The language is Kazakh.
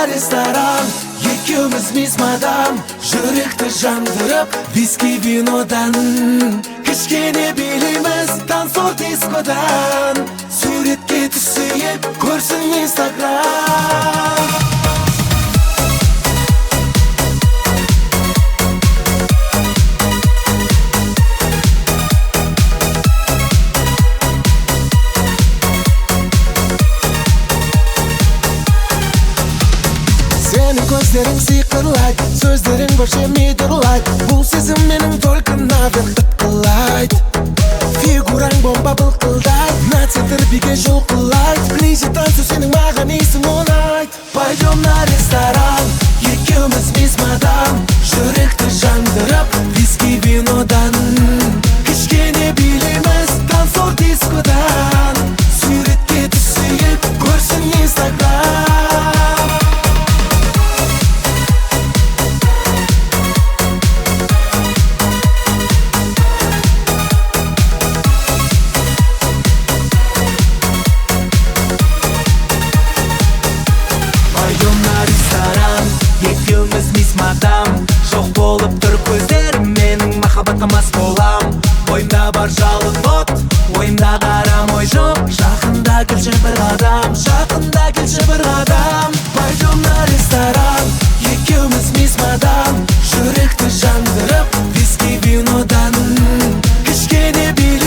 ресторан, екеуміз мисс мадам, жүректі жандырып виски винодан. Кішкене билейміз танцор дискодан, суретке түсейік көрсін Инстаграм. Сенің көздерің сиқырлайды, сөздерің көршемей дұрлайды. Бұл сезім менің только наверх тыққылайды. Фигураң бомба былқылдайды, на центр биге жұлқылайды. Ближе танцу, сенің маған исің ұнайды. Пойдем на ресторан, екеуміз мисс мадам, жүректі жандырып виски винодан. Кішкене билейміз танцор дискодан, суретке түсейік көрсін Инстаграм. Екеуміз мисс мадам, жоқ болып тұр көздерім, менің махаббатқа мас болам. Ойымда бар жалын от, ойымда қарам ой жоқ. Жақында келші бір қадам, жақында келші бір қадам. Пойдем на ресторан, екеуміз мисс мадам, жүректі жандырып виски винодан. Кішкене